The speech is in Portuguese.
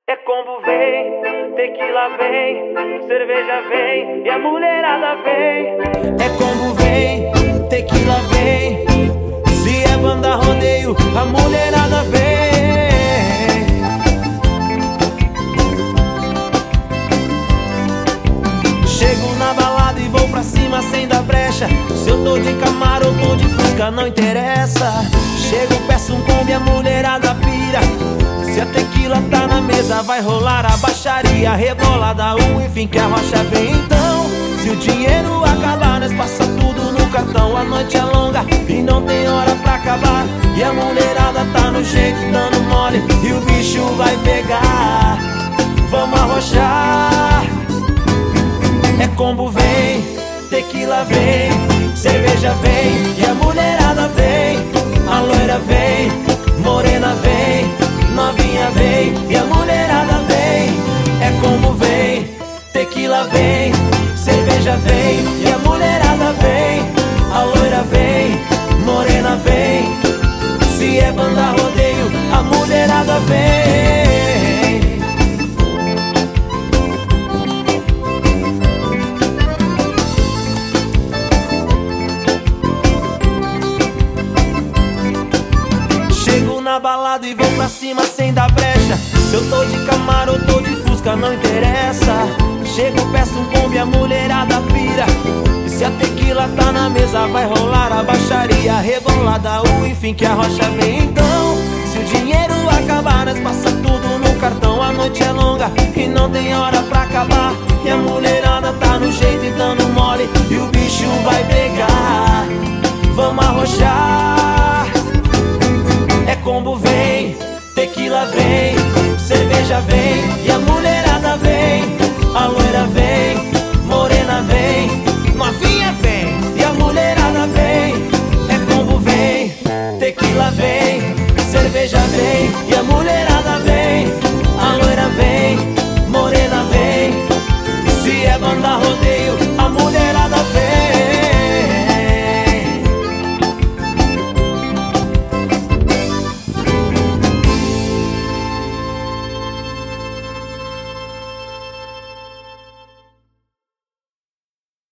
É combo vem, tequila vem, cerveja vem e a mulherada vem. É combo vem, tequila vem, se é banda rodeio, a mulherada vem. Chego na balada e vou pra cima sem dar brecha. Se eu tô de Camaro ou tô de Fusca, não interessa. Chego, peço um combo e a mulherada pira. Se a tequila tá na mesa, vai rolar a baixaria. Rebolada, enfim, que a rocha vem então. Se o dinheiro acabar, nós passa tudo no cartão. A noite é longa e não tem hora pra acabar. E a mulherada tá no jeito, dando mole, e o bicho vai pegar. Vamos arrochar. É combo vem, tequila vem, cerveja vem e a mulherada vem. A loira vem, morena vem, novinha vem e a mulherada vem. É combo vem, tequila vem, cerveja vem e a mulherada vem. A loira vem, morena vem, se é banda rodeio, a mulherada vem. Chego na balada e vou pra cima sem dar brecha. Se eu tô de Camaro ou tô de Fusca, não interessa. Chego, peço um combo e a mulherada pira. E se a tequila tá na mesa, vai rolar a baixaria. Rebolada, enfim, que a rocha vem então. Se o dinheiro acabar, nós passa tudo no cartão. A noite é longa e não tem hora pra acabar. E a mulherada tá no jeito e dando mole, e o bicho vai pegar. Vamos arrochar.